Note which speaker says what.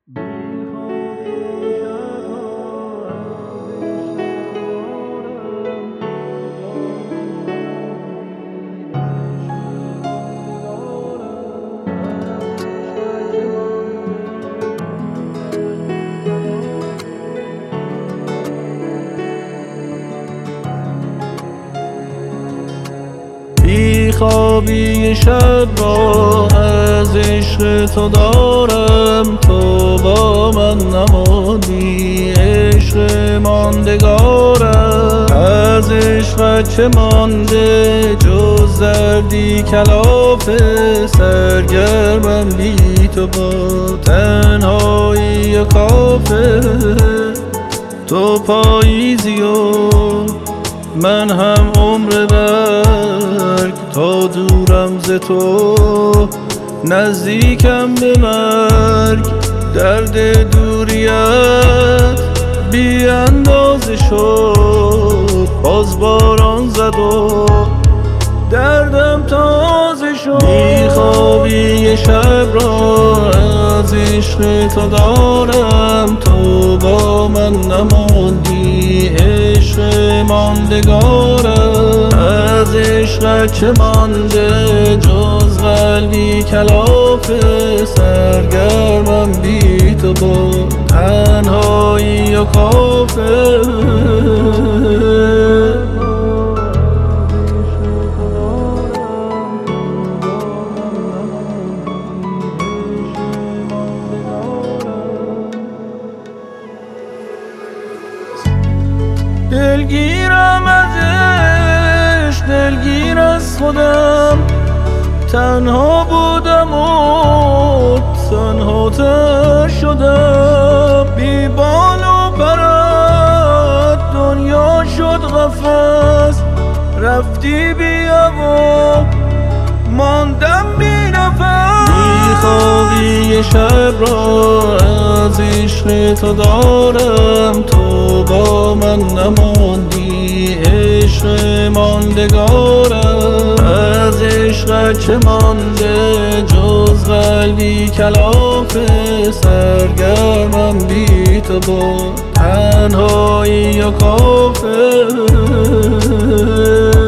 Speaker 1: خوابی شب را از عشق تو دارم، تو با من نماندی عشق ماندگارم. از عشقت چه مانده جز دردی کلافه، سرگرمم بی تو با تنهایی و کافه. تو پاییزی و من هم عمر برگ، تا دورم ز تو نزدیکم به مرگ. درد دوریت بی اندازه شد، باز باران زد و دردم تازه شد. بیخوابی شب را از عشق تو دارم، تو با من نماندی عشق ماندگارم. از عشقت چه مانده جز قلبی کلافه، سرگرمم بی تو با تنهایی و کافه. دلگیرم از عشق، دلگیر از خودم، تنها بودم و تنها تر شدم. بی بال و پرت دنیا شد قفس، رفتی بی هوا ماندم بی نفس. بیخوابی شب را از عشق تو دارم، تو با من نماندی عشق ماندگارم. از عشقت چه مانده جز قلبی کلافه، سرگرمم بی تو با تنهایی و کافه.